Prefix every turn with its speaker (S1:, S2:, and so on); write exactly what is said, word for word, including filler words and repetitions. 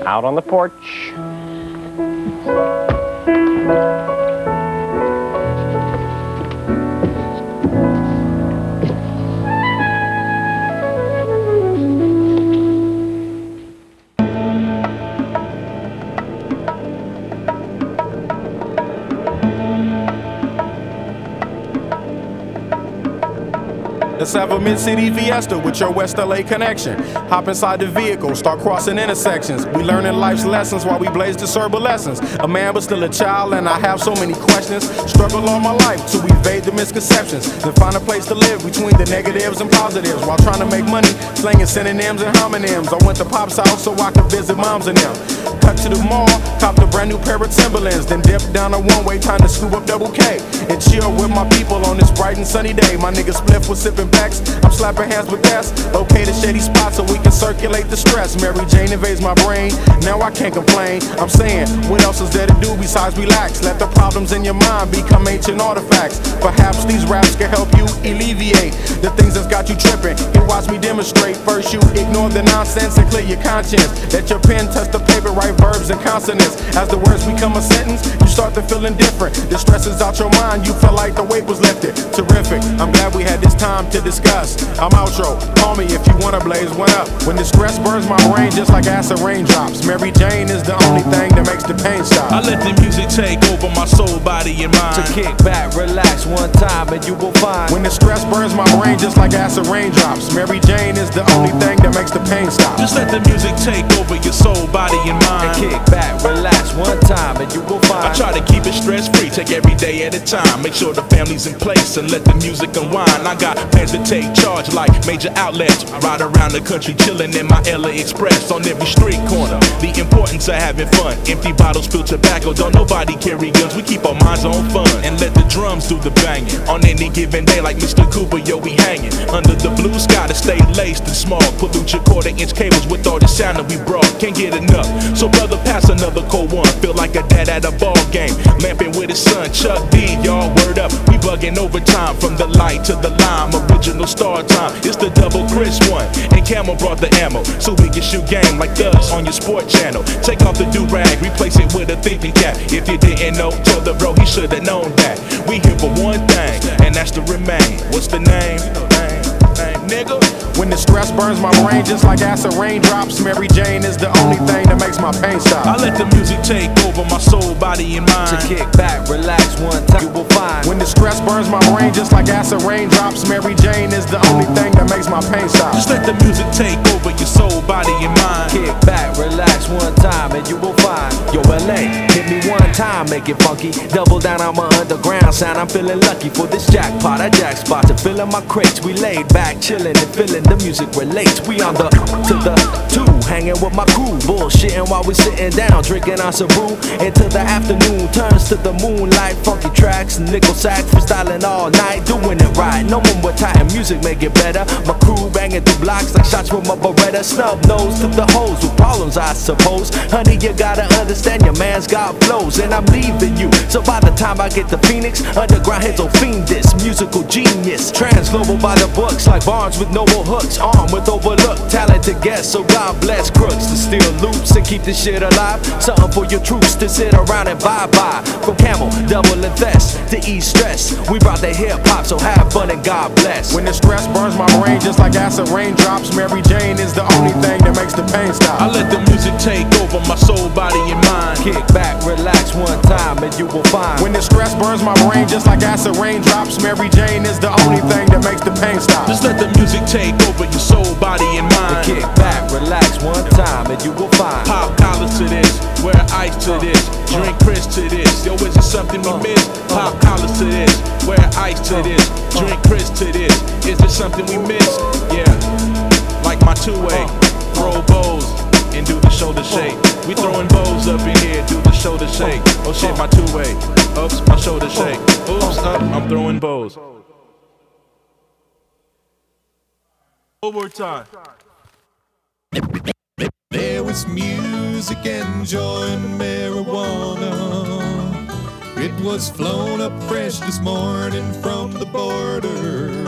S1: out on the porch.
S2: Let's have a mid-city fiesta with your West L A connection. Hop inside the vehicle, start crossing intersections. We learning life's lessons while we blaze discernible lessons. A man but still a child and I have so many questions. Struggle all my life to evade the misconceptions. Then find a place to live between the negatives and positives. While trying to make money, slinging synonyms and homonyms. I went to Pop's house so I could visit moms and them. Cut to the mall, copped a brand new pair of Timberlands. Then dipped down a one-way, time to scoop up double K. And chill with my people on this bright and sunny day. My nigga Spliff was sipping packs, I'm slapping hands with gas. Locate a shady spot so we can circulate the stress. Mary Jane invades my brain, now I can't complain. I'm saying, what else is there to do besides relax? Let the problems in your mind become ancient artifacts. Perhaps these raps can help you alleviate the things that's got you tripping. You watch me demonstrate. First you ignore the nonsense and clear your conscience. Let your pen touch the paper, write verbs and consonants. As the words become a sentence, you start to feel indifferent. The stress is out your mind, you feel like the weight was lifted. Terrific, I'm glad we had this time to discuss. I'm outro, call me if you wanna blaze one up. When the stress burns my brain just like acid raindrops. Mary Jane is the only thing that makes the pain stop.
S3: I let the music take over my soul, body, and mind.
S4: To kick back, relax one time and you will find.
S2: When the stress burns my brain just like acid raindrops. Mary Jane is the only thing that makes the pain stop.
S3: Just let the music take over your soul, body, and mind.
S4: And kick back, relax one time and you will find.
S3: I try to keep it stress free, take every day at a time. Make sure the family's in place and let the music unwind. I got plans to take charge like major outlets. Ride around the country chillin' in my L A Express on every street corner. The importance of having fun. Empty bottles, spill tobacco. Don't nobody carry guns. We keep our minds on fun and let the drums do the banging. On any given day, like Mister Cooper, yo, we hanging under the blue sky to stay laced and small. Pollute your quarter inch cables with all the sound that we brought. Can't get enough. So brother, pass another cold one. Feel like a dad at a ball game, lamping with his son Chuck D. Y'all word up. We bugging overtime from the light to the lime. Original star time. It's the double Chris one. And Camel brought the ammo so we can shoot game like thugs on your sport channel. Take off the do-rag, replace it with a thinking cap. If you didn't know, tell the bro he should've known that. We here for one thing, and that's to remain. What's the name? Name, name, nigga.
S2: When the stress burns my brain just like acid raindrops. Mary Jane is the only thing that makes my pain stop.
S3: I let the music take over my soul, body, and mind.
S4: To kick back, relax one time, you will find.
S2: When the stress burns my brain just like acid raindrops. Mary Jane is the only thing that makes my pain stop.
S3: Just let the music take over your soul, body, and mind.
S4: Kick back, relax one time and you will find. Yo, L A, hit me one time, make it funky. Double down on my underground sound. I'm feeling lucky for this jackpot. I jack spot to fill in my crates. We laid back, chilling and feeling the music relates. We on the to the two, hanging with my crew, bullshitting while we sitting down, drinking on some brew. Until the afternoon turns to the moonlight. Funky tracks, nickel sax, freestyling all night, doing it right. No one with tight music make it better. My crew banging through blocks like shots from a Beretta. Snub nose to the hoes with problems, I suppose. Honey, you gotta understand your man's got flows, and I'm leaving you. So by the time I get to Phoenix, underground heads will fiend this musical genius. Trans global by the books like Barnes with noble hooks. Armed with overlooked talented guests, so God bless crooks to steal loops and keep this shit alive. Something for your troops to sit around and bye-bye. From Camel, double invest to ease stress. We brought the hip-hop, so have fun and God bless.
S2: When the stress burns my brain just like acid raindrops. Mary Jane is the only thing that makes the pain stop.
S3: I let the music take over my soul, body, and mind.
S4: Kick back, relax one time and you will find.
S2: When the stress burns my brain just like acid raindrops. Mary Jane is the only thing that makes the pain stop.
S3: Just let the music take over your soul, body, and mind.
S4: Kick back, relax one time and you will find.
S3: Pop collars to this, wear ice to this, drink Chris to this. Yo, is it something we miss? Pop collars to this, wear ice to this, drink Chris to this. Is it something we miss? Yeah, like my two-way, throw bows and do the shoulder shake. We throwing bows up in here, do the shoulder shake. Oh shit, my two-way, oops, my shoulder shake. Oops, up, I'm throwing bows. One more time.
S5: There was music and joy and marijuana. It was flown up fresh this morning from the border.